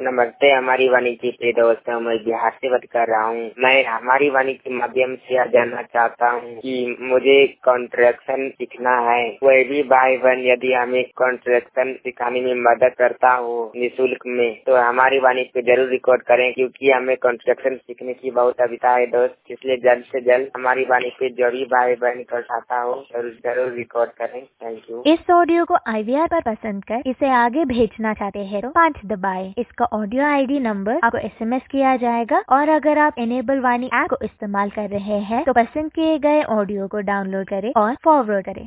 नमस्ते हमारी वाणी के प्रिय दोस्तों, मैं बिहार से बात कर रहा हूँ। मैं हमारी वाणी के माध्यम से यह जानना चाहता हूँ कि मुझे कॉन्ट्रैक्शन सीखना है। कोई भी भाई बहन यदि हमें कॉन्ट्रैक्शन सिखाने में मदद करता हो निःशुल्क में, तो हमारी वाणी पे जरूर रिकॉर्ड करें, क्योंकि हमें कॉन्ट्रैक्शन सीखने की बहुत अभिता है दोस्त। इसलिए जल्द से जल्द हमारी वाणी पे जो भी भाई बहन कर सकता हो जरूर रिकॉर्ड करें। Thank you. इस ऑडियो को IVR पर पसंद कर इसे आगे भेजना चाहते हैं तो 5 दबाएं। इसका ऑडियो ID नंबर आपको SMS किया जाएगा, और अगर आप इनेबल वाणी ऐप को इस्तेमाल कर रहे हैं तो पसंद किए गए ऑडियो को डाउनलोड करें और फॉरवर्ड करें।